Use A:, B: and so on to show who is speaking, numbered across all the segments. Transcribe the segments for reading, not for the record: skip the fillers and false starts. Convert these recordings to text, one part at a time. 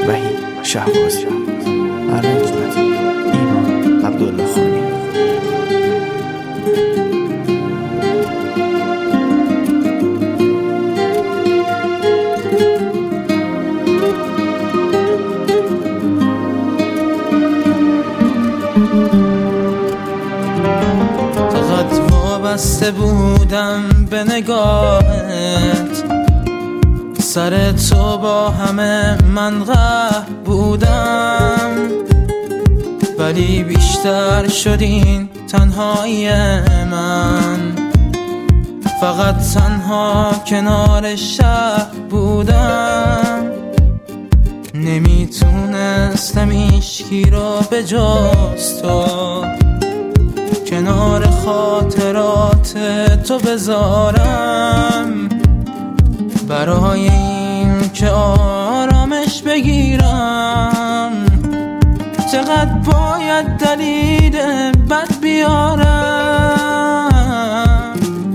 A: وحید شهبازی، ارنجمت ایمان عبدالله خانی.
B: فقط وابسته بودم به نگاهت، سر تو با همه من قهر بودم، ولی بیشتر شد این تنهایی من. فقط تنها کنار شهر بودم، نمیتونستم هیچکی رو به جز تو کنار خاطرات تو بذارم، برای این که آرامش بگیرم. چقدر باید دلیل بد بیارم،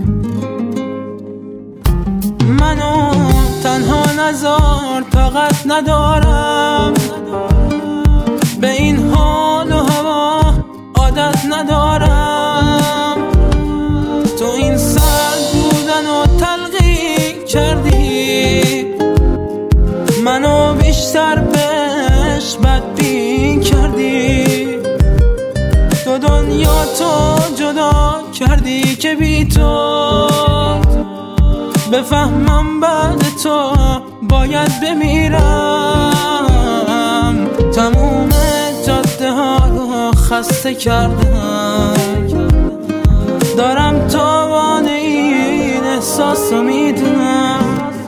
B: منو تنها نذار، طاقت ندارم به این حال و هوا، عادت ندارم. تو این سرد بودن و تلقی کردی، منو بیشتر بهش بدبین کردی. تو دنیا تو جدا کردی که بی تو بفهمم بعد تو باید بمیرم. تموم جاده ها رو خسته کردم، دارم تاوان این احساس رو میدونم.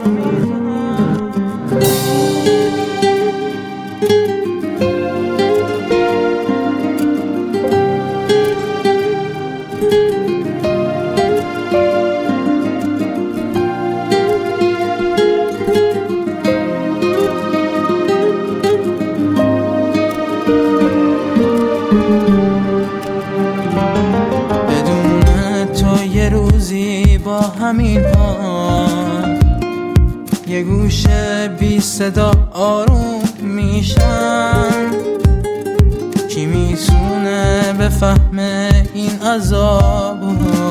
B: با همین حال یه گوشه بی صدا آروم میشم. کی میتونه بفهمه این عذابو؟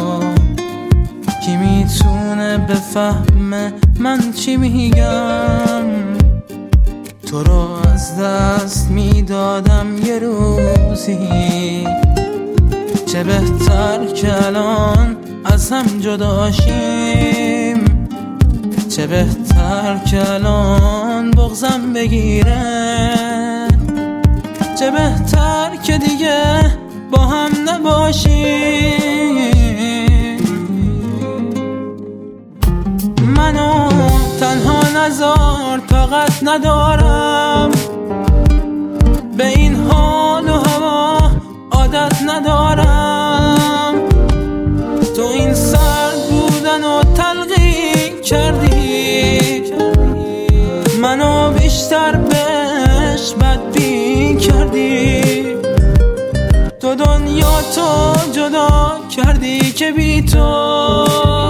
B: کی میتونه بفهمه من چی میگم؟ تو رو از دست میدادم یه روزی، چه بهتر که الان از هم جدا شیم. چه بهتر که الان بغضم بگیره، چه بهتر که دیگه با هم نباشیم. منو تنها نذار، طاقت ندارم به این حال و هوا، عادت ندارم. تو این سرد بودن و تلقی کردی، منو بیشتر بهش بدبین کردی. تو دنیا تو جدا کردی که بی تو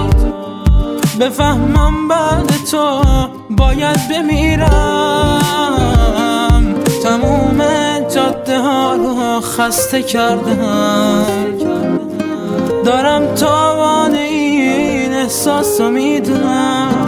B: بفهمم بعد تو باید بمیرم. تموم جاده ها رو خسته کردم، دارم تاوان این احساس رو میدونم.